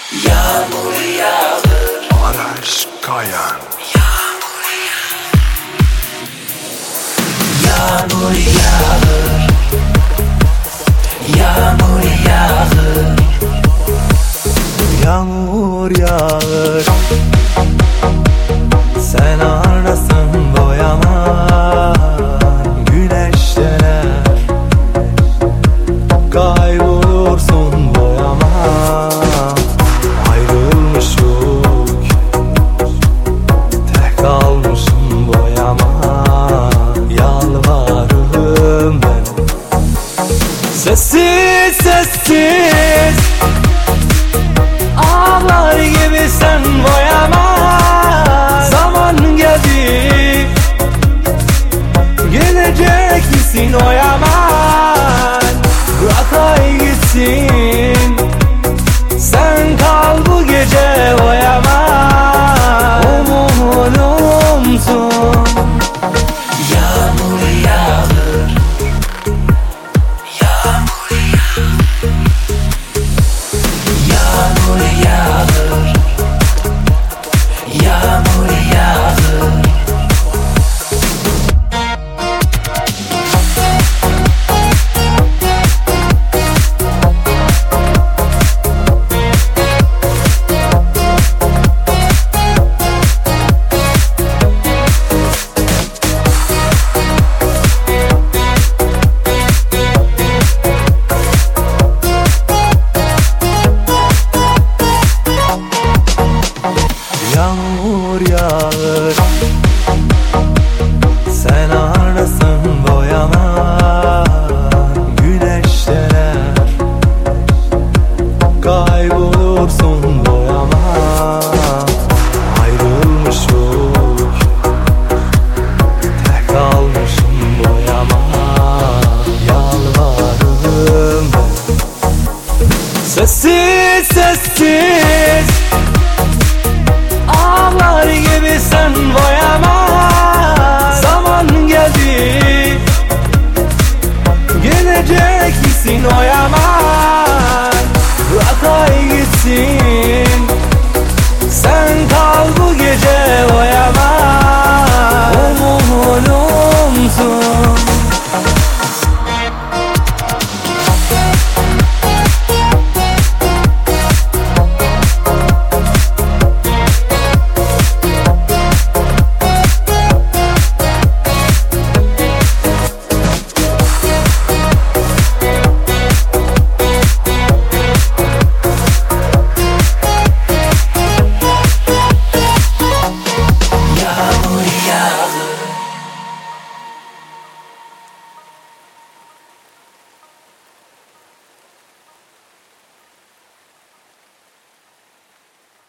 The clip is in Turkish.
Yağmur yağır, Araç Kayan. yağmur yağır, yağmur yağır, Yağmur yağır, sen arasın boyaman. Güneş döner, kaybolursun boyaman. Ayrılmışık, tek kalmışım boyaman. Yalvarırım ben, sessiz sessiz ağlar gibi sen boyama. Zaman geldi, gelecek misin o yaman? Bırak ay gitsin, sen kal bu gece o yaman. Umudumsun. yağmur yağır, yağmur yağır, yağmur yağır, yağmur yağır. Yağmur yağır, sen arasın boyaman. Güneş döner, kaybolursun boyaman. Ayrılmışık, tek kalmışım boyaman. Yalvarırım ben, sessiz sessiz ağlar gibi sen boyama. Zaman geldi, gelecek misin o yaman?